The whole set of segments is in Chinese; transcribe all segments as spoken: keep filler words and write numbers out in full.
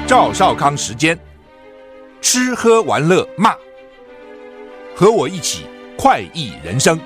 赵少康时间，吃喝玩乐骂，和我一起快意人生。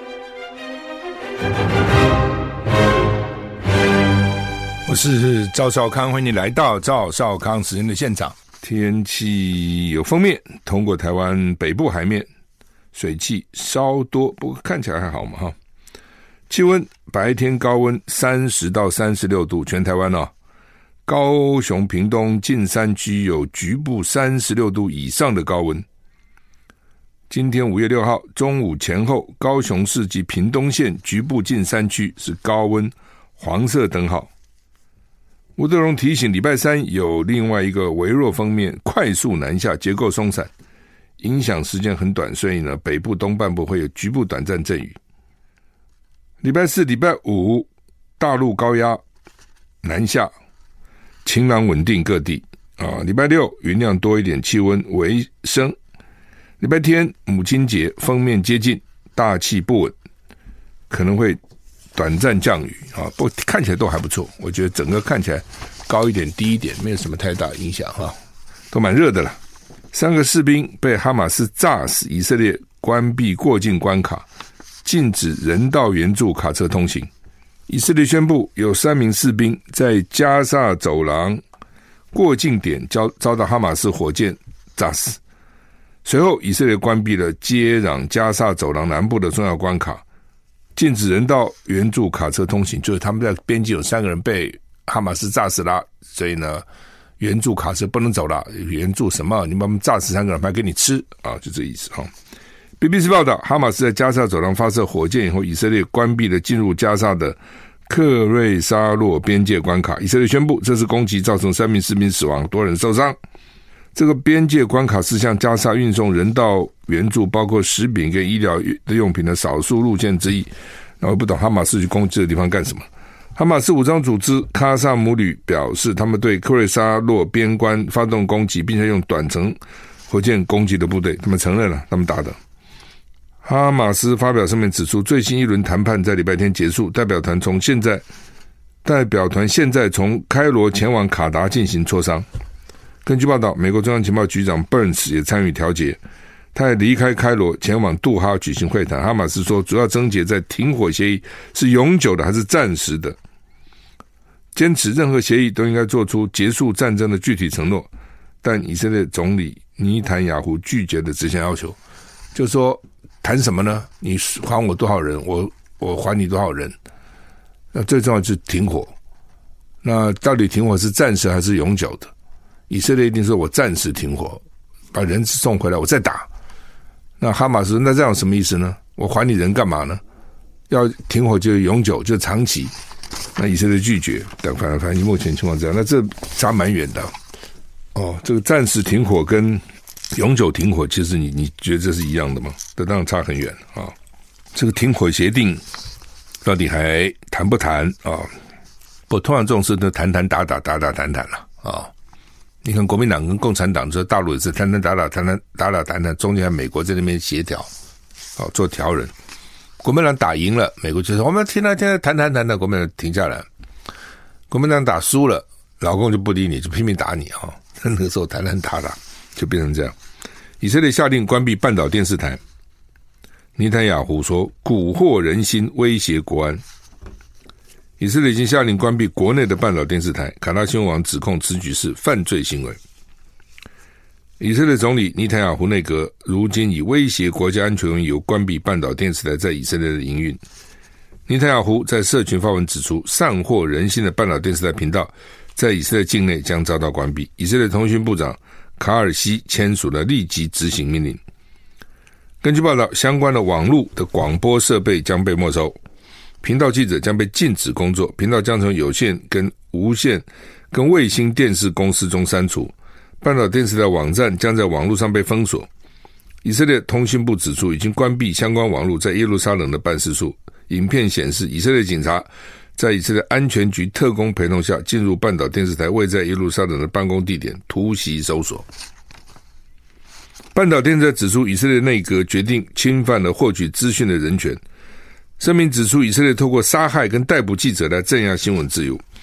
我是赵少康，欢迎你来到赵少康时间的现场。天气有锋面通过台湾北部海面，水汽稍多，不过看起来还好嘛哈。气温白天高温三十到三十六度，全台湾哦，高雄、屏东近山区有局部三十六度以上的高温。今天五月六号中午前后，高雄市及屏东县局部近山区是高温黄色灯号。吴德荣提醒，礼拜三有另外一个微弱锋面快速南下，结构松散，影响时间很短，所以呢，北部东半部会有局部短暂阵雨。礼拜四、礼拜五大陆高压南下，晴朗稳定各地啊。礼拜六云量多一点，气温微升。礼拜天母亲节锋面接近，大气不稳，可能会短暂降雨啊，不过看起来都还不错。我觉得整个看起来高一点低一点没有什么太大影响哈，都蛮热的了。三个士兵被哈马斯炸死，以色列关闭过境关卡，禁止人道援助卡车通行。以色列宣布有三名士兵在加萨走廊过境点遭到哈马斯火箭炸死。随后以色列关闭了接壤加萨走廊南部的重要关卡，禁止人道援助卡车通行，就是他们在边境有三个人被哈马斯炸死了，所以呢援助卡车不能走了。援助什么？你把他们炸死三个人还给你吃啊，就这意思哈。B B C 报道，哈马斯在加萨走廊发射火箭以后，以色列关闭了进入加萨的克瑞沙洛边界关卡。以色列宣布，这次攻击造成三名士兵死亡，多人受伤。这个边界关卡是向加萨运送人道援助，包括食品跟医疗的用品的少数路线之一。那我不懂哈马斯去攻击这个地方干什么？哈马斯武装组织卡萨姆旅表示，他们对克瑞沙洛边关发动攻击，并且用短程火箭攻击的部队，他们承认了他们打的。哈马斯发表声明指出，最新一轮谈判在礼拜天结束，代表团从现在代表团现在从开罗前往卡达进行磋商。根据报道，美国中央情报局长 Burns 也参与调解，他也离开开罗前往杜哈举行会谈。哈马斯说，主要症结在停火协议是永久的还是暂时的，坚持任何协议都应该做出结束战争的具体承诺，但以色列总理尼坦雅胡拒绝了这项要求，就说谈什么呢？你还我多少人，我我还你多少人？那最重要就是停火。那到底停火是暂时还是永久的？以色列一定说我暂时停火，把人送回来，我再打。那哈马斯那这样什么意思呢？我还你人干嘛呢？要停火就永久，就长期。那以色列拒绝，但反正反正目前情况这样，那这差蛮远的。哦，这个暂时停火跟永久停火，其实你你觉得这是一样的吗？这当然差很远啊。这个停火协定到底还谈不谈啊？不，通常这种事都谈谈打打打打谈谈了啊。你看国民党跟共产党，这大陆也是谈谈打打谈谈打打谈谈，中间美国在那边协调，好做调人。国民党打赢了，美国就说我们现在现在谈谈谈谈，国民党停下来。国民党打输了，老共就不理你，就拼命打你啊！那个时候谈谈打打就变成这样。以色列下令关闭半岛电视台，尼坦雅胡说蛊惑人心，威胁国安。以色列已经下令关闭国内的半岛电视台，卡达新闻网指控此举是犯罪行为。以色列总理尼坦雅胡内阁如今以威胁国家安全为由关闭半岛电视台在以色列的营运。尼坦雅胡在社群发文指出，散惑人心的半岛电视台频道在以色列境内将遭到关闭。以色列通讯部长卡尔西签署了立即执行命令。根据报道，相关的网络的广播设备将被没收，频道记者将被禁止工作，频道将从有线跟无线跟卫星电视公司中删除，半岛电视台网站将在网络上被封锁。以色列通讯部指出，已经关闭相关网络在耶路撒冷的办事处。影片显示，以色列警察在以色列安全局特工陪同下进入半岛电视台位在耶路撒冷的办公地点，突袭搜索。半岛电视台指出，以色列内阁决定侵犯了获取资讯的人权。声明指出，以色列透过杀害跟逮捕记者来镇压新闻自由。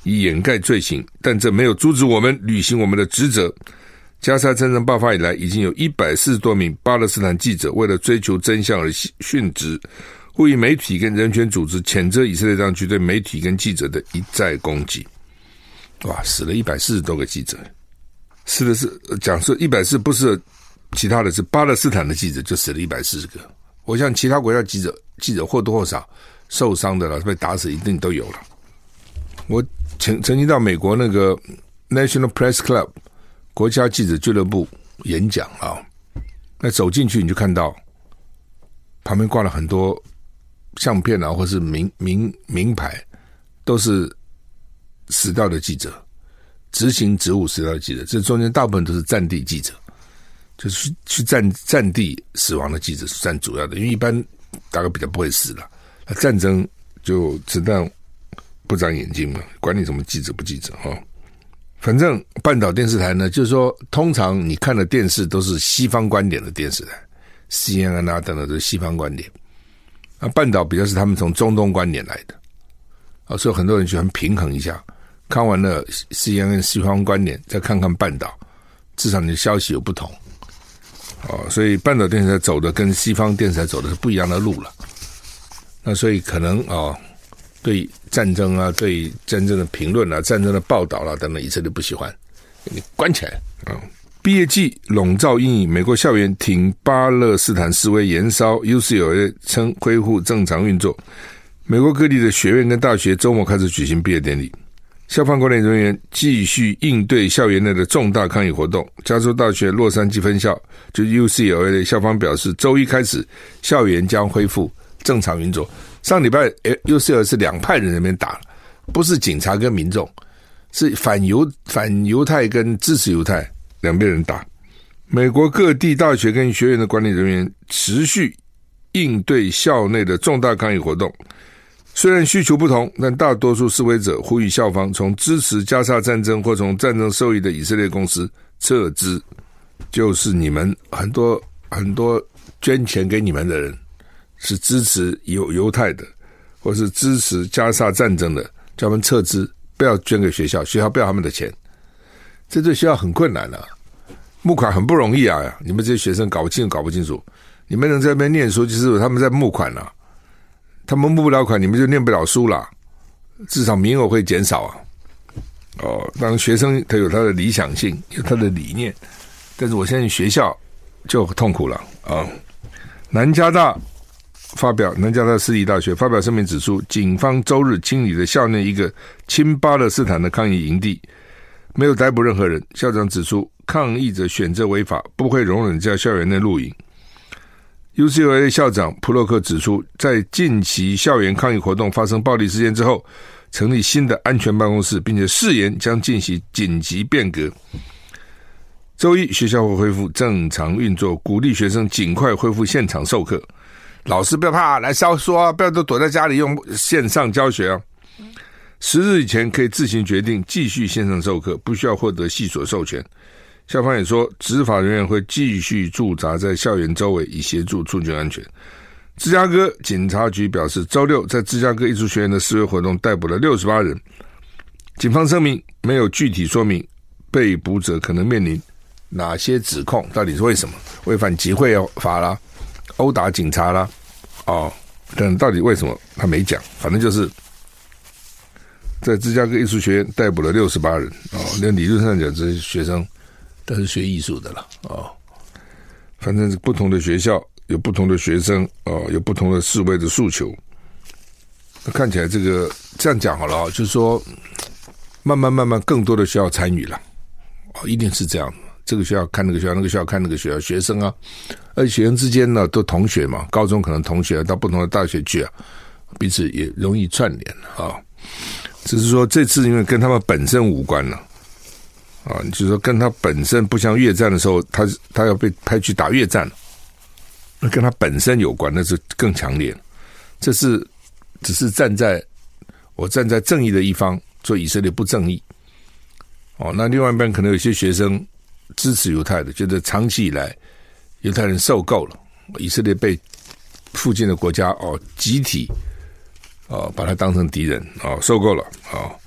以掩盖罪行，但这没有阻止我们履行我们的职责。加沙战争爆发以来，已经有一百四十多名巴勒斯坦记者为了追求真相而殉职，呼吁媒体跟人权组织谴责以色列当局对媒体跟记者的一再攻击。哇，死了一百四十多个记者，死的是讲说一百四十不是其他的，是巴勒斯坦的记者就死了一百四十个。我想其他国家记者记者或多或少受伤的了，被打死一定都有了。我曾曾经到美国那个 National Press Club 国家记者俱乐部演讲啊，那走进去你就看到旁边挂了很多相片啊，或是名名名牌，都是死掉的记者，执行职务死掉的记者，这中间大部分都是战地记者，就是去去战战地死亡的记者是占主要的，因为一般大概比较不会死了，那战争就子弹不长眼睛嘛，管你什么记者不记者哈。反正半岛电视台呢，就是说通常你看的电视都是西方观点的电视台 ，C N N 啊等等都是西方观点，那半岛比较是他们从中东观点来的，啊，所以很多人喜欢平衡一下，看完了 C N N 西方观点，再看看半岛，至少你的消息有不同，哦，所以半岛电视台走的跟西方电视台走的是不一样的路了，那所以可能哦。对战争啊，对战争的评论啊，战争的报道啊等等，以色列不喜欢，你关起来啊！毕业季笼罩阴影，美国校园挺巴勒斯坦示威延烧 ，U C L A 称恢复正常运作。美国各地的学院跟大学周末开始举行毕业典礼，校方管理人员继续应对校园内的重大抗议活动。加州大学洛杉矶分校就 U C L A 的校方表示，周一开始校园将恢复正常运作。上礼拜 U C L A 是两派人在那边打，不是警察跟民众，是反犹反犹太跟支持犹太两边人打。美国各地大学跟学院的管理人员持续应对校内的重大抗议活动，虽然需求不同，但大多数示威者呼吁校方从支持加沙战争或从战争受益的以色列公司撤资，就是你们很多很多捐钱给你们的人是支持犹犹太的，或是支持加沙战争的，叫他们撤资，不要捐给学校，学校不要他们的钱，这对学校很困难啊，募款很不容易啊，你们这些学生搞不清楚搞不清楚，你们能在那边念书，就是他们在募款啊，他们募不了款，你们就念不了书啦，至少名额会减少啊。哦，当然学生他有他的理想性，有他的理念，但是我相信学校就痛苦了啊。南加大发表南加大私立大学发表声明指出，警方周日清理了校内一个亲巴勒斯坦的抗议营地，没有逮捕任何人。校长指出，抗议者选择违法，不会容忍在校园内露营。U C L A 校长普洛克指出，在近期校园抗议活动发生暴力事件之后，成立新的安全办公室，并且誓言将进行紧急变革。周一学校会恢复正常运作，鼓励学生尽快恢复现场授课。老师不要怕，来消说啊，不要都躲在家里用线上教学啊。十日以前可以自行决定继续线上授课，不需要获得系所授权。校方也说，执法人员会继续驻扎在校园周围，以协助促进安全。芝加哥警察局表示，周六在芝加哥艺术学院的示威活动逮捕了六十八人。警方声明没有具体说明被捕者可能面临哪些指控，到底是为什么？违反集会法啦，殴打警察啦，哦，但到底为什么他没讲？反正就是在芝加哥艺术学院逮捕了六十八人，哦，连理论上讲，这些学生都是学艺术的了，哦，反正是不同的学校有不同的学生，哦，有不同的示威的诉求。那看起来这个这样讲好了，就是说慢慢慢慢更多的学校参与了，哦，一定是这样。这个学校看那个学校，那个学校看那个学校，学生啊，而且学生之间呢都同学嘛，高中可能同学到不同的大学去啊，彼此也容易串联啊。只是说这次因为跟他们本身无关了啊，就是说跟他本身不像越战的时候，他他要被派去打越战，那跟他本身有关，那是更强烈。这是只是站在我站在正义的一方，说以色列不正义。哦，那另外一边可能有些学生支持犹太的，觉得长期以来犹太人受够了，以色列被附近的国家哦集体哦把他当成敌人哦，受够了哦，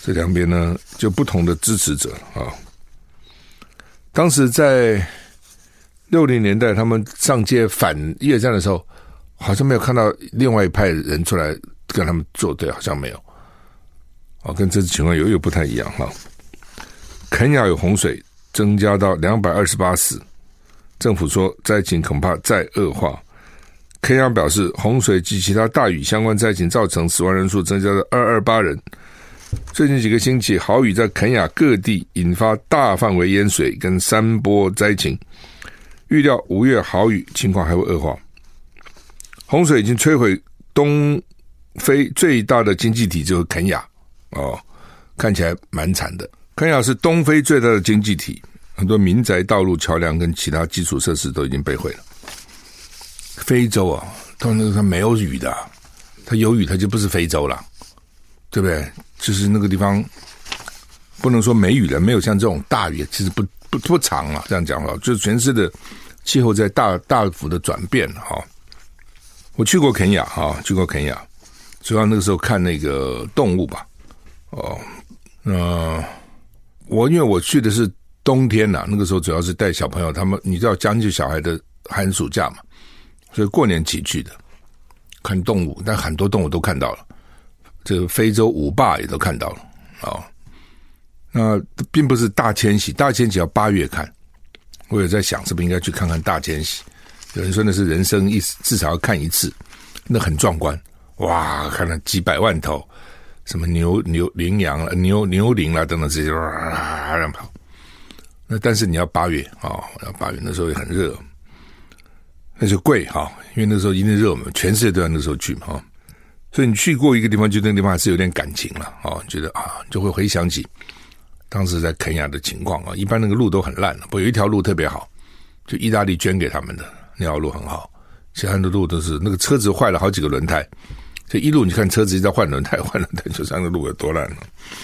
这两边呢就不同的支持者啊。当时在六零年代他们上街反越战的时候，好像没有看到另外一派人出来跟他们作对，好像没有啊，跟这次情况有有不太一样哈。肯亚有洪水增加到两百二十八死，政府说灾情恐怕再恶化。肯亚表示，洪水及其他大雨相关灾情造成死亡人数增加到二百二十八人。最近几个星期，豪雨在肯亚各地引发大范围淹水跟山坡灾情，预料五月豪雨情况还会恶化。洪水已经摧毁东非最大的经济体，就是肯亚哦，看起来蛮惨的。肯亚是东非最大的经济体，很多民宅、道路、桥梁跟其他基础设施都已经被毁了。非洲啊，到那个它没有雨的，它有雨它就不是非洲了，对不对？就是那个地方不能说没雨了，没有像这种大雨，其实不不不长啊。这样讲了，就是全世界的气候在大大幅的转变哈。我去过肯亚哈，去过肯亚，主要那个时候看那个动物吧。哦，呃，我因为我去的是冬天呐、啊，那个时候主要是带小朋友，他们你知道将近小孩的寒暑假嘛。所以过年期去的，看动物，但很多动物都看到了，这个非洲五霸也都看到了啊、哦。那并不是大迁徙，大迁徙要八月看。我有在想，是不是应该去看看大迁徙？有人说那是人生一至少要看一次，那很壮观，哇，看了几百万头，什么牛牛羚羊了、牛牛羚啦等等这些，哇，这样跑。那但是你要八月啊、哦，要八月那时候也很热。那就贵哈，因为那时候一定热嘛，全世界都要那时候去嘛，所以你去过一个地方，就那个地方还是有点感情了啊，觉得啊，就会回想起当时在肯亚的情况啊。一般那个路都很烂，不过有一条路特别好，就意大利捐给他们的那条路很好，其他的路都是那个车子坏了好几个轮胎，所以一路你看车子一直在换轮胎，换轮胎就知道那个路有多烂了。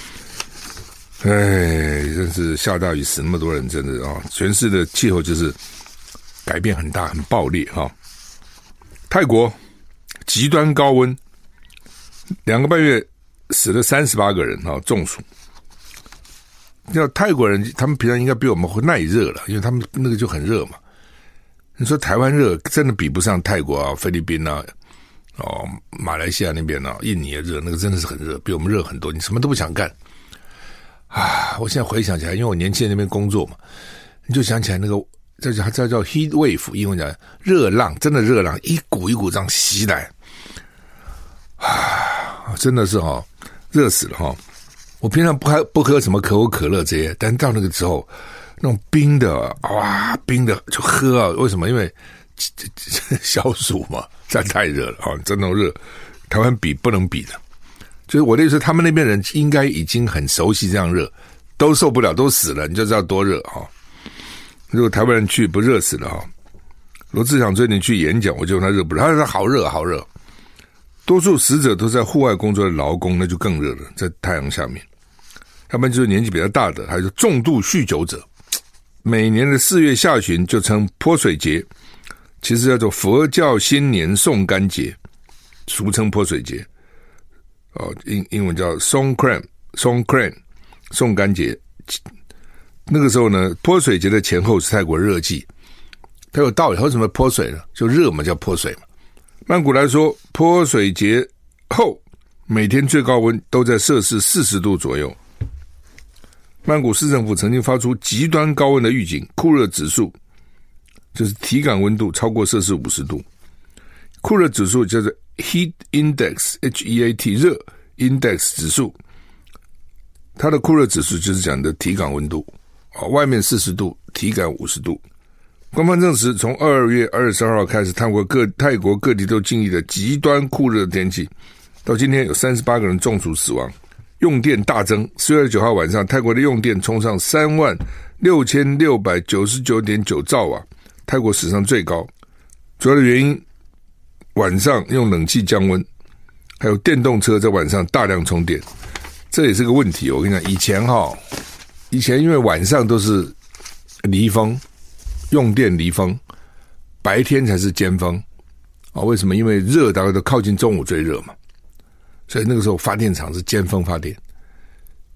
哎，真是下大雨死那么多人，真的啊，全世界的气候就是改变很大，很暴烈哈。泰国极端高温，两个半月死了三十八个人哈，中暑。要泰国人，他们平常应该比我们会耐热了，因为他们那个就很热嘛。你说台湾热，真的比不上泰国啊、菲律宾啊、哦、马来西亚那边啊、印尼也热，那个真的是很热，比我们热很多，你什么都不想干。啊，我现在回想起来，因为我年轻人那边工作嘛，你就想起来那个。这叫这叫 heat wave， 英文讲热浪，真的热浪，一股一股这样袭来，啊，真的是哈、哦，热死了哈、哦！我平常不喝不喝什么可口可乐这些，但到那个时候，那种冰的哇，冰的就喝啊，为什么？因为消暑嘛，这太热了啊、哦，真的热，台湾比不能比的。就是我的意思，他们那边人应该已经很熟悉这样热，都受不了，都死了，你就知道多热哈。哦如果台湾人去不热死了哈，罗志祥最近去演讲，我就问他热不热，他说好热好热。多数死者都在户外工作的劳工，那就更热了，在太阳下面。要不然就是年纪比较大的，还有重度酗酒者。每年的四月下旬就称泼水节，其实叫做佛教新年送干节，俗称泼水节。哦，英英文叫 Songkran Songkran 送干节。那个时候呢，泼水节的前后是泰国热季，它有道理。为什么泼水呢？就热嘛，叫泼水嘛。曼谷来说，泼水节后每天最高温都在摄氏四十度左右。曼谷市政府曾经发出极端高温的预警，酷热指数就是体感温度超过摄氏五十度。酷热指数叫做 Heat Index H E A T 热 Index 指数，它的酷热指数就是讲的体感温度。外面四十度，体感五十度。官方证实，从二月二十二号开始，泰国各泰国各地都经历了极端酷热的天气，到今天有三十八个人中暑死亡，用电大增。四月二十九号晚上，泰国的用电冲上三万六千六百九十九点九兆瓦，泰国史上最高。主要的原因，晚上用冷气降温，还有电动车在晚上大量充电，这也是个问题。我跟你讲，以前哈。以前因为晚上都是离峰，用电离峰，白天才是尖峰啊。为什么？因为热大概都靠近中午最热嘛，所以那个时候发电厂是尖峰发电。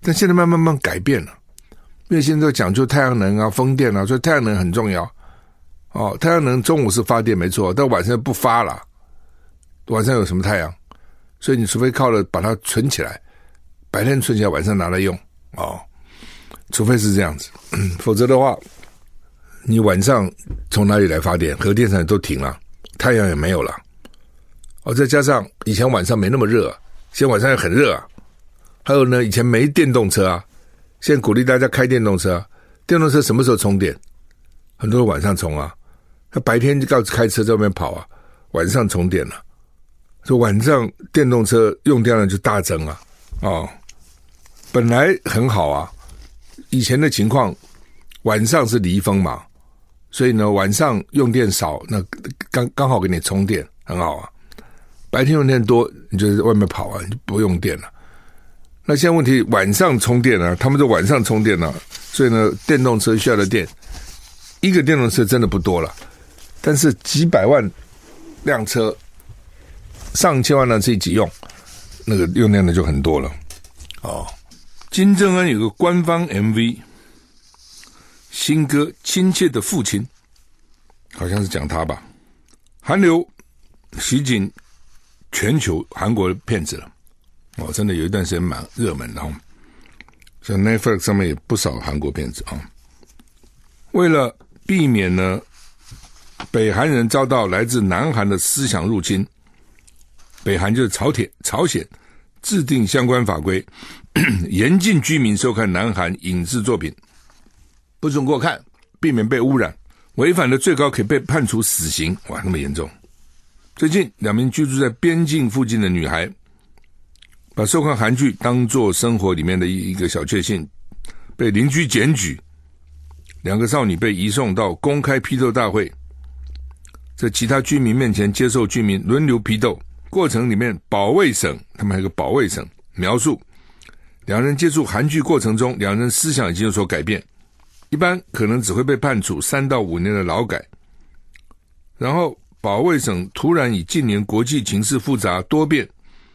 但现在慢慢慢改变了，因为现在讲究太阳能啊、风电啊，所以太阳能很重要。哦，太阳能中午是发电没错，但晚上不发了。晚上有什么太阳？所以你除非靠了把它存起来，白天存起来，晚上拿来用。哦，除非是这样子，嗯、否则的话，你晚上从哪里来发电？核电厂都停了，太阳也没有了。哦，再加上以前晚上没那么热，现在晚上也很热啊。还有呢，以前没电动车啊，现在鼓励大家开电动车啊。电动车什么时候充电？很多人晚上充啊。他白天就告诉开车在外面跑啊，晚上充电了，所以晚上电动车用电量就大增啊。哦，本来很好啊，以前的情况晚上是离峰嘛，所以呢晚上用电少，那刚刚好给你充电，很好啊。白天用电多，你就在外面跑啊，你就不用电了。那现在问题晚上充电啊，他们都晚上充电啊，所以呢电动车需要的电，一个电动车真的不多了。但是几百万辆车，上千万辆自己用，那个用量的就很多了。哦，金正恩有个官方 M V， 新歌《亲切的父亲》，好像是讲他吧。韩流袭警全球韩国的片子了，哦，真的有一段时间蛮热门的哦。像 Netflix 上面也不少韩国片子啊、哦。为了避免呢，北韩人遭到来自南韩的思想入侵，北韩就是朝鲜，朝鲜制定相关法规，严禁居民收看南韩影视作品，不准给我看，避免被污染，违反的最高可以被判处死刑。哇，那么严重！最近两名居住在边境附近的女孩，把收看韩剧当作生活里面的一个小确幸，被邻居检举，两个少女被移送到公开批斗大会，在其他居民面前接受居民轮流批斗，过程里面保卫省，他们还有个保卫省描述，两人接触韩剧过程中，两人思想已经有所改变，一般可能只会被判处三到五年的劳改。然后保卫省突然以近年国际情势复杂多变，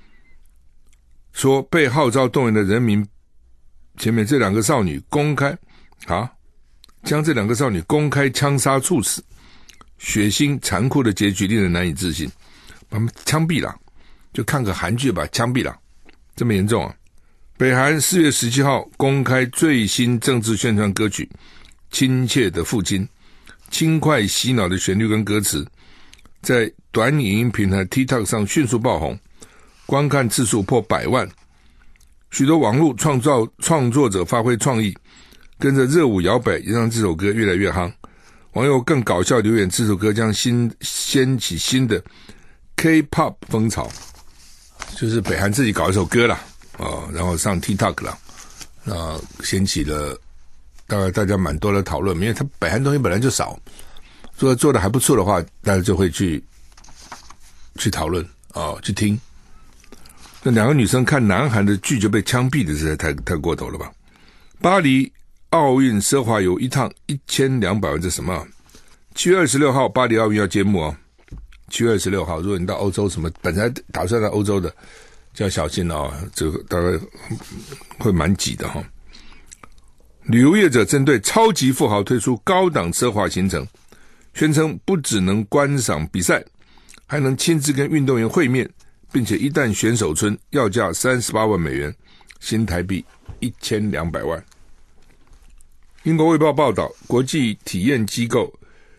说被号召动员的人民前面这两个少女公开啊，将这两个少女公开枪杀处死，血腥残酷的结局令人难以置信，把他们枪毙了，就看个韩剧吧，枪毙了，这么严重啊！北韩四月十七号公开最新政治宣传歌曲《亲切的父亲》，轻快洗脑的旋律跟歌词，在短影音平台 TikTok 上迅速爆红，观看次数破百万。许多网络创造创作者发挥创意，跟着热舞摇摆，也让这首歌越来越夯。网友更搞笑留言，这首歌将新掀起新的 K-pop 风潮，就是北韩自己搞一首歌啦，哦，然后上 TikTok 啦，啊，掀起了大概大家蛮多的讨论，因为它北韩东西本来就少，如果做的还不错的话，大家就会去去讨论啊、哦，去听。那两个女生看南韩的剧就被枪毙的，实在太太过头了吧？巴黎奥运奢华游一趟一千两百万，这什么、啊？七月二十六号巴黎奥运要揭幕哦。七月二十六号，如果你到欧洲什么本来打算到欧洲的，就要小心了哦，这个大概会蛮挤的哈、哦。旅游业者针对超级富豪推出高档奢华行程，宣称不只能观赏比赛，还能亲自跟运动员会面，并且一旦选手村要价三十八万美元，新台币一千两百万。英国卫报报道，国际体验机构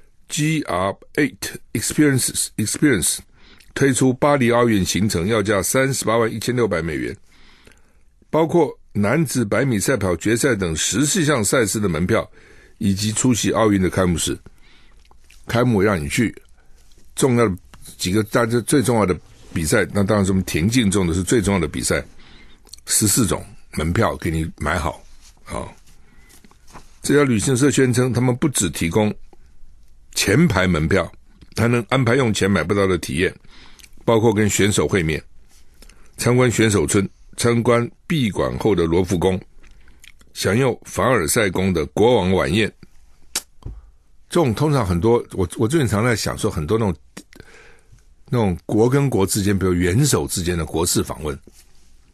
G R 八 Experiences Experience 推出巴黎奥运行程，要价三十八万一千六百美元，包括男子百米赛跑决赛等十四项赛事的门票，以及出席奥运的开幕式。开幕让你去，重要的几个大家最重要的比赛，那当然是我们田径中的是最重要的比赛，十四种门票给你买好啊、哦。这家旅行社宣称，他们不只提供前排门票，还能安排用钱买不到的体验，包括跟选手会面、参观选手村、参观闭馆后的罗浮宫、享用凡尔赛宫的国王晚宴。这种通常很多，我我最近常在想说，很多那种那种国跟国之间，比如元首之间的国事访问，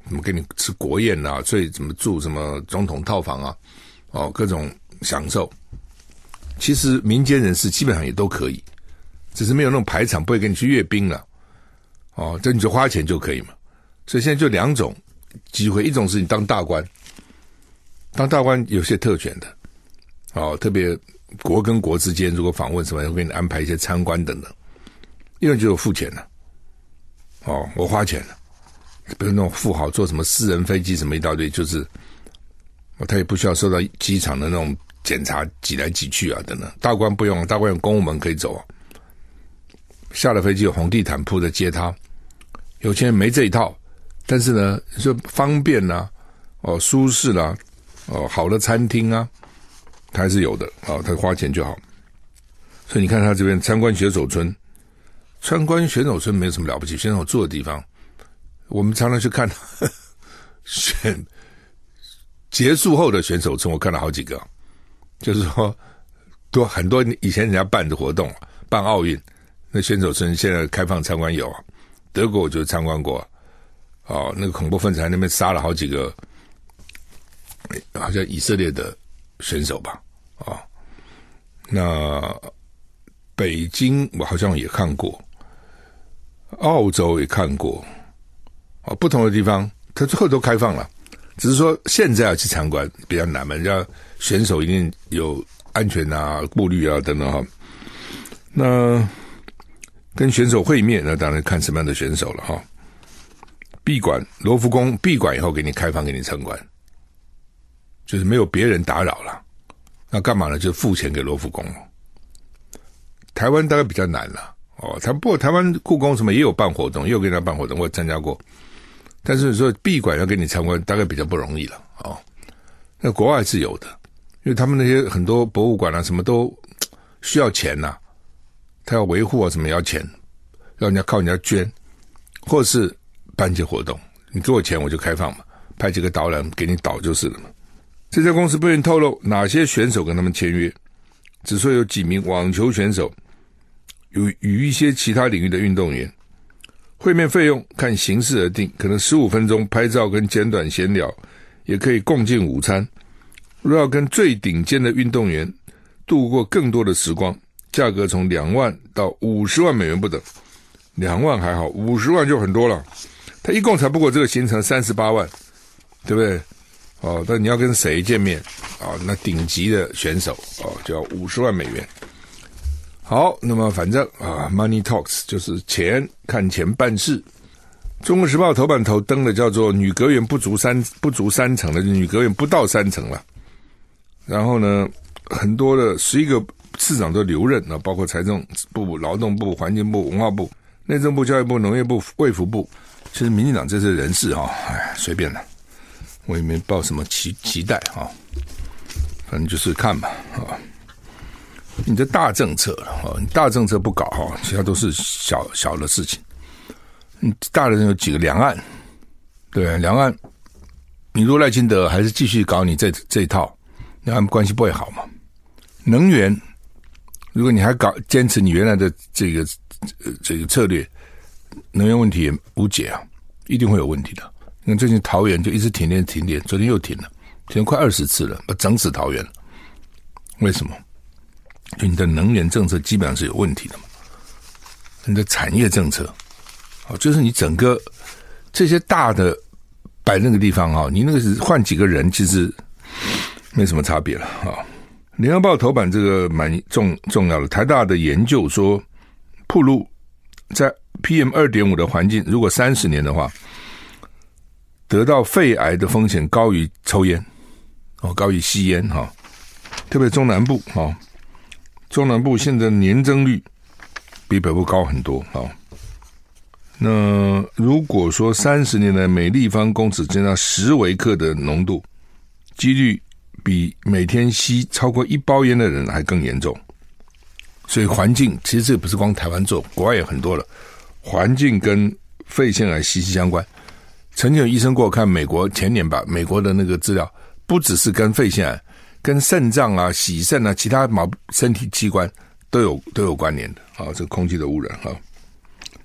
怎么给你吃国宴啊，睡怎么住什么总统套房啊，哦，各种享受。其实民间人士基本上也都可以，只是没有那种排场，不会给你去阅兵了。哦，这你就花钱就可以嘛。所以现在就两种机会，一种是你当大官，当大官有些特权的，哦，特别国跟国之间如果访问什么，会给你安排一些参观等等。一种就有付钱了，哦，我花钱了，比如那种富豪坐什么私人飞机什么一大堆，就是他也不需要受到机场的那种检查挤来挤去啊等等。大官不用，大官有公务门可以走啊。下了飞机有红地毯铺着接他，有钱人没这一套，但是呢，说方便啦、啊，哦，舒适啦、啊，哦，好的餐厅啊，他还是有的啊、哦，他花钱就好。所以你看他这边参观选手村，参观选手村没有什么了不起，选手住的地方，我们常常去看呵呵选结束后的选手村，我看了好几个，就是说多很多以前人家办的活动，办奥运。那选手村现在开放参观有啊，德国我就参观过，哦，那个恐怖分子在那边杀了好几个，好像以色列的选手吧，哦，那北京我好像也看过，澳洲也看过，哦，不同的地方它最后都开放了，只是说现在要去参观比较难嘛，人家选手一定有安全啊、顾虑啊等等哈，那。跟选手会面，那当然看什么样的选手了哈。闭馆，罗浮宫闭馆以后给你开放给你参观，就是没有别人打扰了。那干嘛呢？就付钱给罗浮宫。台湾大概比较难了哦，台不过台湾故宫什么也有办活动，也有给人家办活动，我也参加过。但是说闭馆要给你参观，大概比较不容易了哦。那国外是有的，因为他们那些很多博物馆啊，什么都需要钱呐、啊。他要维护啊，什么要钱，要人家靠人家捐，或是办一些活动，你给我钱我就开放嘛，派几个导览给你导就是了嘛。这家公司不愿意透露哪些选手跟他们签约，只说有几名网球选手有与一些其他领域的运动员，会面费用看形式而定，可能十五分钟拍照跟简短闲聊，也可以共进午餐。若要跟最顶尖的运动员度过更多的时光，价格从两万到五十万美元不等，两万还好，五十万就很多了。他一共才不过这个行程三十八万，对不对？哦，但你要跟谁见面啊、哦？那顶级的选手哦，就要五十万美元。好，那么反正啊 ，Money Talks 就是钱，看钱办事。中国时报头版头登的叫做女阁员不足三不足三成的，女阁员不到三成了。然后呢，很多的十一个。市长都留任，包括财政部、劳动部、环境部、文化部、内政部、教育部、农业部、卫福部。其实民进党这些人事哈，哎，随便了，我也没抱什么期期待哈，反正就是看吧啊。你的大政策了哈，你大政策不搞哈，其他都是小小的事情。你大的有几个两岸，对两岸，你如果赖清德还是继续搞你这这一套，两岸关系不会好嘛？能源。如果你还搞坚持你原来的这个、呃、这个策略，能源问题也无解啊，一定会有问题的。因为最近桃园就一直停电停电，昨天又停了，停了快二十次了，把整死桃园了。为什么？就你的能源政策基本上是有问题的嘛，你的产业政策，哦，就是你整个这些大的摆那个地方啊，你那个是换几个人，其实没什么差别了啊。联合报头版这个蛮重重要的，台大的研究说，暴露在 P M 二点五 的环境，如果三十年的话，得到肺癌的风险高于抽烟，哦，高于吸烟哈、哦，特别中南部哈、哦，中南部现在年增率比北部高很多哈、哦。那如果说三十年来每立方公尺增加十微克的浓度，几率比每天吸超过一包烟的人还更严重。所以环境其实这不是光台湾做，国外也很多了，环境跟肺腺癌息息相关。曾经有医生给我看美国前年吧，美国的那个资料，不只是跟肺腺癌，跟肾脏啊、洗肾啊、其他毛身体器官都有都有关联的啊。这个空气的污染啊，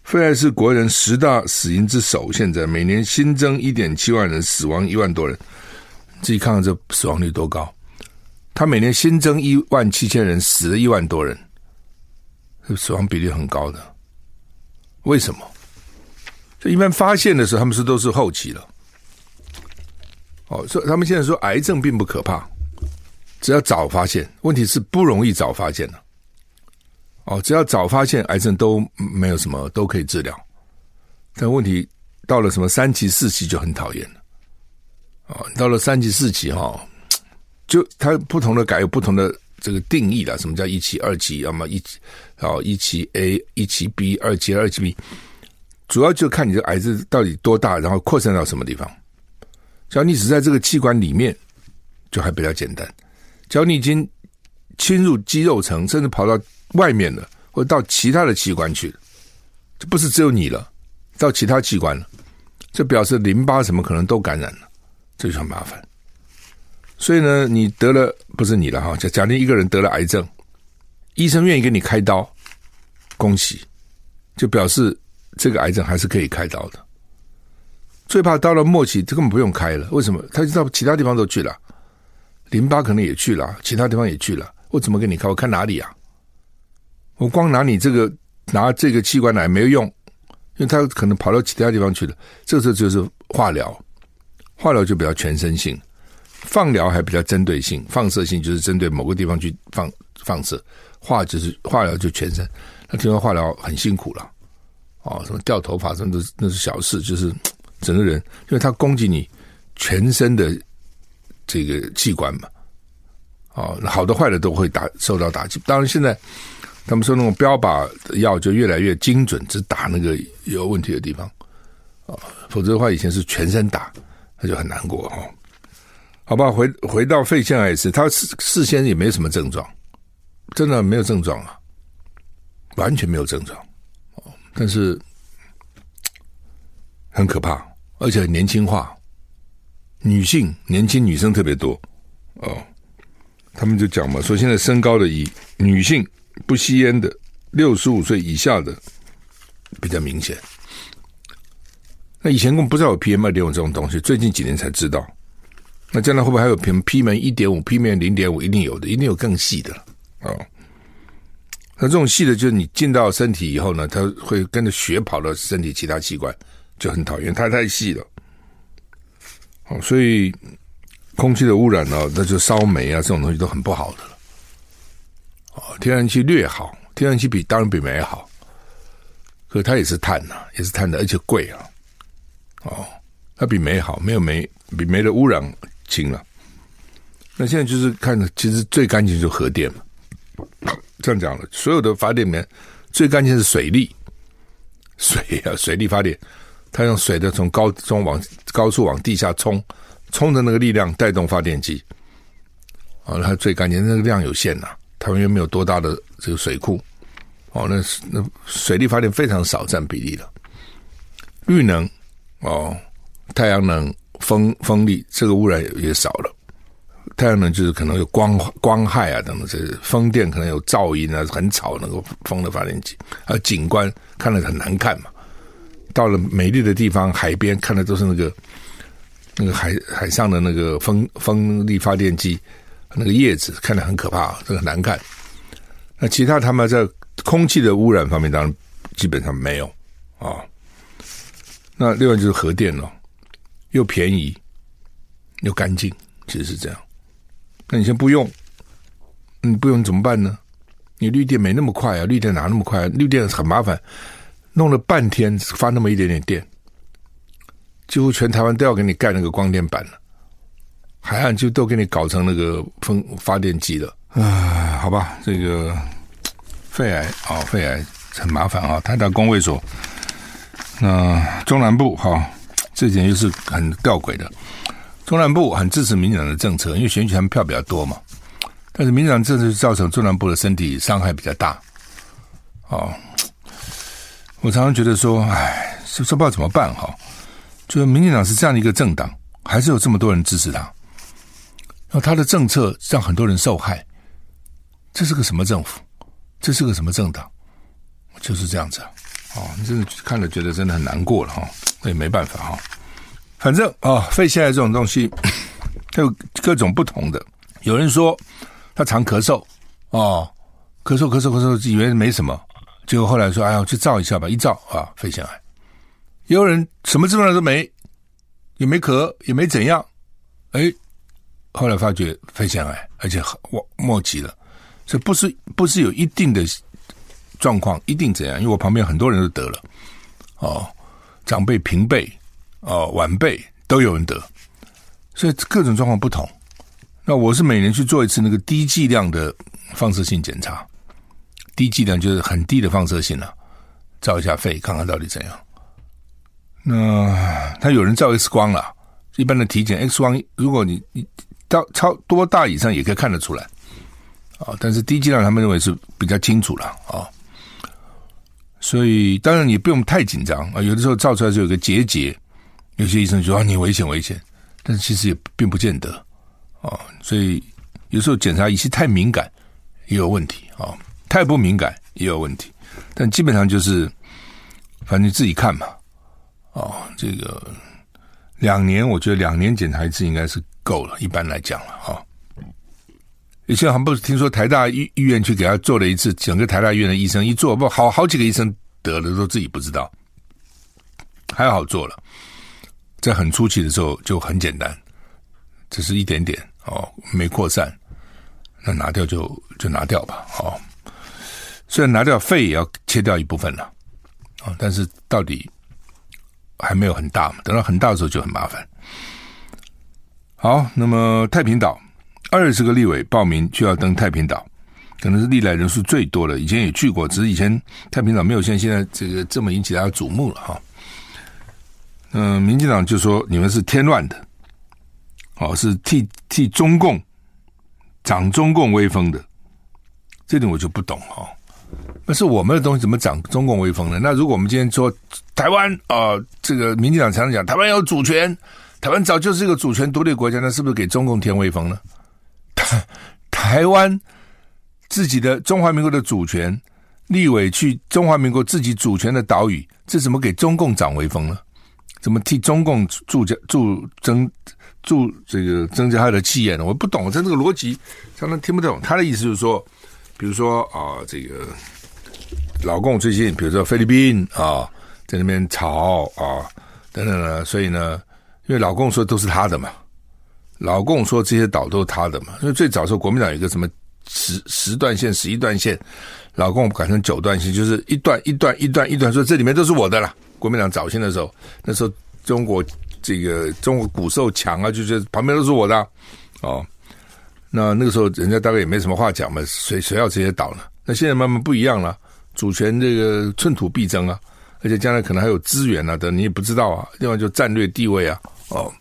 肺癌是国人十大死因之首，现在每年新增 一点七万人，死亡一万多人。自己看看这死亡率多高，他每年新增一万七千人，死了一万多人，这死亡比例很高的。为什么？就一般发现的时候他们说都是后期了。哦，所以他们现在说癌症并不可怕，只要早发现，问题是不容易早发现了。哦，只要早发现，癌症都没有什么，都可以治疗。但问题到了什么三期、四期就很讨厌了。哦，到了三期、四期哈、哦，就它不同的改有不同的这个定义啦。什么叫一期、二期？要么一期哦，一期 A、一期 B、二期、二期 B， 主要就看你的癌症到底多大，然后扩散到什么地方。只要你只在这个器官里面，就还比较简单。只要你已经侵入肌肉层，甚至跑到外面了，或者到其他的器官去了，就不是只有你了，到其他器官了，这表示淋巴什么可能都感染了，这就很麻烦。所以呢，你得了不是你了哈，假定一个人得了癌症，医生愿意给你开刀，恭喜，就表示这个癌症还是可以开刀的。最怕到了末期，这根本不用开了，为什么？他就到其他地方都去了，淋巴可能也去了，其他地方也去了，我怎么给你开？我看哪里啊？我光拿你这个拿这个器官来没有用，因为他可能跑到其他地方去了。这个时候就是化疗，化疗就比较全身性，放疗还比较针对性，放射性就是针对某个地方去放放射，化就是化疗就全身。那听说化疗很辛苦了，哦，什么掉头发，什么都那是小事，就是整个人，因为它攻击你全身的这个器官嘛，哦，好的坏的都会打受到打击。当然现在他们说那种标靶药就越来越精准，只打那个有问题的地方，哦，否则的话以前是全身打，那就很难过哈。好吧，回回到肺腺癌也是，他事先也没什么症状，真的没有症状啊，完全没有症状，哦，但是很可怕，而且很年轻化，女性年轻女生特别多哦。他们就讲嘛，说现在身高的以女性不吸烟的六十五岁以下的比较明显。那以前根本不知道有 P M 二点五 这种东西，最近几年才知道。那将来会不会还有 P M 一点五 P M 零点五？ 一定有的，一定有更细的了哦。那这种细的就是你进到身体以后呢，它会跟着血跑到身体其他器官，就很讨厌，它太细了。哦，所以空气的污染呢，那就烧煤啊这种东西都很不好的了。哦，天然气略好，天然气比当然比煤好，可是它也是碳啊，也是碳的，而且贵啊。哦，它比煤好，没有煤比煤的污染轻了。那现在就是看，其实最干净就是核电嘛。这样讲了，所有的发电里面最干净是水力，水啊，水力发电，它用水的从高中往高处往地下冲，冲的那个力量带动发电机，哦，它最干净，那个量有限呐，台湾又没有多大的这个水库，哦，那那水力发电非常少占比例了。绿能，哦，太阳能、风风力，这个污染也也少了。太阳能就是可能有光光害啊等等，这风电可能有噪音啊，很吵那个风的发电机，还有景观看得很难看嘛。到了美丽的地方，海边看的都是那个那个海海上的那个风风力发电机，那个叶子看得很可怕，这个很难看。那其他他们在空气的污染方面，当然基本上没有啊。那另外就是核电了，又便宜又干净，其实是这样。那你先不用，你不用怎么办呢？你绿电没那么快啊，绿电哪那么快啊？绿电很麻烦，弄了半天发那么一点点电，几乎全台湾都要给你盖那个光电板了，海岸就都给你搞成那个风发电机了。啊，好吧，这个肺癌啊、哦，肺癌很麻烦啊。台大公卫所，那中南部哈、哦，这点又是很吊诡的。中南部很支持民进党的政策，因为选举他们票比较多嘛。但是民进党政策就造成中南部的身体伤害比较大。哦，我常常觉得说，哎，这不知道怎么办哈。就是民进党是这样的一个政党，还是有这么多人支持他，然后他的政策让很多人受害，这是个什么政府？这是个什么政党？就是这样子啊。 哦，你真的看了觉得真的很难过了哈，那也没办法哈。反正啊、哦，肺腺癌这种东西，它有各种不同的。有人说他常咳嗽哦，咳嗽咳嗽咳嗽，以为没什么，结果后来说哎呀，去照一下吧，一照啊，肺腺癌。也有人什么症状都没，也没咳，也没怎样，哎，后来发觉肺腺癌，而且末期了。所以不是不是有一定的状况一定怎样，因为我旁边很多人都得了，哦，长辈、平辈、哦晚辈都有人得，所以各种状况不同。那我是每年去做一次那个低剂量的放射性检查，低剂量就是很低的放射性了、啊，照一下肺看看到底怎样。那他有人照 X 光了，一般的体检 X 光，如果你你到超多大以上也可以看得出来。啊，但是低剂量他们认为是比较清楚了啊，所以当然你不用太紧张啊。有的时候照出来是有个结节，有些医生说啊你危险危险，但是其实也并不见得啊。所以有时候检查仪器太敏感也有问题啊，太不敏感也有问题。但基本上就是反正自己看嘛啊，这个两年我觉得两年检查一次应该是够了，一般来讲了啊。以前还不是听说台大医医院去给他做了一次，整个台大医院的医生一做，不好好几个医生得了都自己不知道，还好做了，在很初期的时候就很简单，只是一点点哦，没扩散，那拿掉就就拿掉吧哦。虽然拿掉肺也要切掉一部分了啊、哦，但是到底还没有很大嘛，等到很大的时候就很麻烦。好，那么太平岛。二十个立委报名就要登太平岛，可能是历来人数最多的。以前也去过，只是以前太平岛没有像现在这个这么引起大家瞩目了哈。嗯、呃，民进党就说你们是添乱的，哦，是替替中共长中共威风的，这点我就不懂哈。那是我们的东西怎么长中共威风呢？那如果我们今天说台湾啊、呃，这个民进党常常讲台湾有主权，台湾早就是一个主权独立国家，那是不是给中共添威风呢？台湾自己的中华民国的主权，立委去中华民国自己主权的岛屿，这怎么给中共长威风呢？怎么替中共助加助增助这个增加他的气焰呢？我不懂，这这个逻辑常常听不懂。他的意思就是说，比如说啊、呃，这个老共最近，比如说菲律宾啊，在那边吵啊等等呢，所以呢，因为老共说都是他的嘛。老共说这些岛都是他的嘛，因为最早的时候国民党有一个什么十十段线、十一段线，老共改成九段线，就是一段一段一段一段，说这里面都是我的啦。国民党早先的时候，那时候中国这个中国骨瘦强啊，就觉得旁边都是我的、啊、哦。那那个时候人家大概也没什么话讲嘛，谁谁要这些岛呢？那现在慢慢不一样了，主权这个寸土必争啊，而且将来可能还有资源啊等，你也不知道啊。另外就战略地位啊，哦。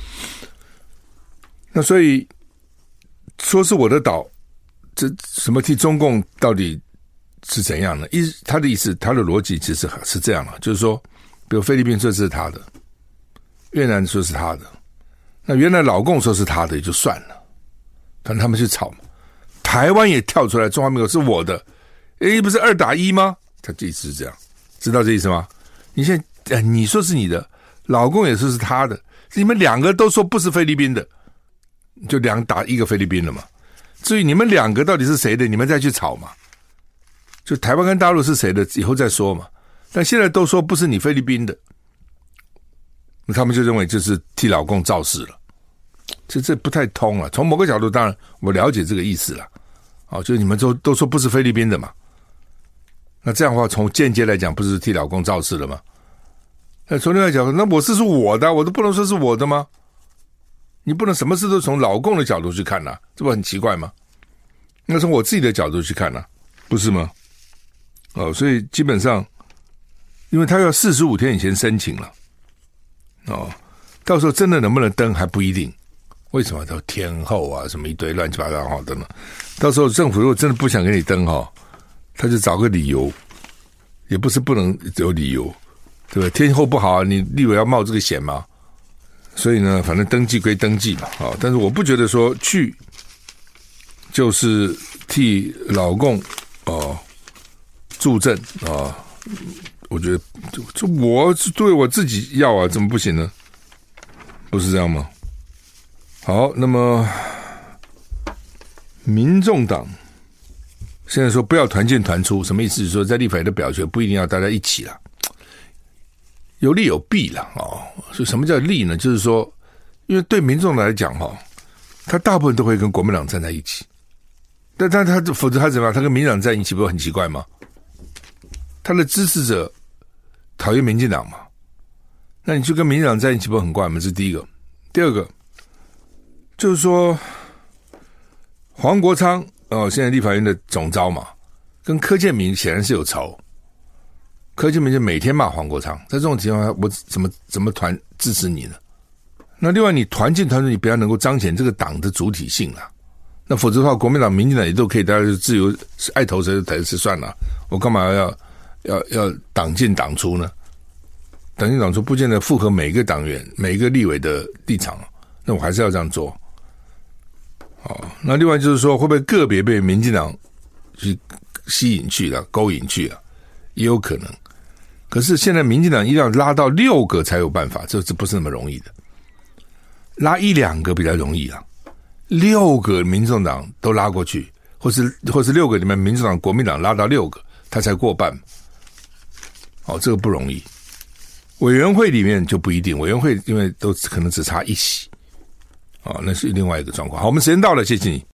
那所以说是我的岛，这什么替中共到底是怎样呢？意他的意思，他的逻辑其实是这样的，就是说，比如菲律宾说这是他的，越南说是他的，那原来老共说是他的也就算了，反正他们去吵嘛。台湾也跳出来，中华民国是我的，诶，不是二打一吗？他这意思是这样，知道这意思吗？你现在、呃、你说是你的，老共也说是他的，你们两个都说不是菲律宾的。就两打一个菲律宾了嘛，至于你们两个到底是谁的，你们再去吵嘛。就台湾跟大陆是谁的，以后再说嘛。但现在都说不是你菲律宾的，那他们就认为这是替老共造势了，这这不太通了。从某个角度，当然我了解这个意思了，哦，就是你们都都说不是菲律宾的嘛，那这样的话，从间接来讲，不是替老共造势了吗？那从另外角度，那我是说我的，我都不能说是我的吗？你不能什么事都从老共的角度去看啊，这不很奇怪吗？那从我自己的角度去看啊，不是吗？哦，所以基本上，因为他要四十五天以前申请了，哦，到时候真的能不能登还不一定。为什么都天后啊，什么一堆乱七八糟好的呢？到时候政府如果真的不想给你登哈，他就找个理由，也不是不能有理由，对吧？天后不好，你立委要冒这个险吗？所以呢，反正登记归登记嘛，啊、哦，但是我不觉得说去就是替老共哦助阵啊、哦，我我觉得这我对我自己要啊，怎么不行呢？不是这样吗？好，那么民众党现在说不要团进团出，什么意思？是说在立法院的表决不一定要大家一起啦，有利有弊啦哦。所以什么叫利呢？就是说，因为对民众来讲哈，他大部分都会跟国民党站在一起，但他他否则他怎么样？他跟民进党站在一起不是很奇怪吗？他的支持者讨厌民进党嘛，那你就跟民进党在一起不是很怪吗？这是第一个。第二个就是说，黄国昌哦，现在立法院的总召嘛，跟柯建铭显然是有仇。柯建铭就每天骂黄国昌，在这种情况下，我怎么怎么团支持你呢？那另外，你团进团出，你不要能够彰显这个党的主体性啦。那否则的话，国民党、民进党也都可以，大家就自由爱投谁就投谁算了。我干嘛要要要党进党出呢？党进党出不见得符合每个党员、每一个立委的立场，那我还是要这样做。好，那另外就是说，会不会个别被民进党去吸引去了、勾引去了，也有可能。可是现在民进党一定要拉到六个才有办法，这这不是那么容易的。拉一两个比较容易啊，六个民众党都拉过去，或是或是六个里面民众党、国民党拉到六个，他才过半。哦，这个不容易。委员会里面就不一定，委员会因为都可能只差一席。哦，那是另外一个状况。好，我们时间到了，谢谢你。